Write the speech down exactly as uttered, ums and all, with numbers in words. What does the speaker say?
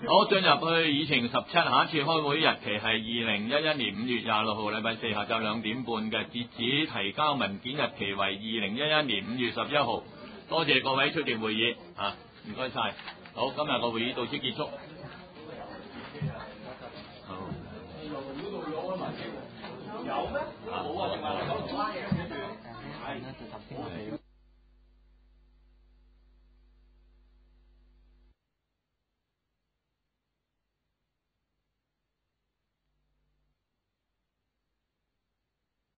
好，進入去議程十七，下一次開會日期係二零一一年五月廿六號禮拜四下晝兩點半嘅，截止提交文件日期為二零一一年五月十一號。多謝各位出席會議啊，唔該晒。好，今日個會議到此結束。有咩？冇啊，淨係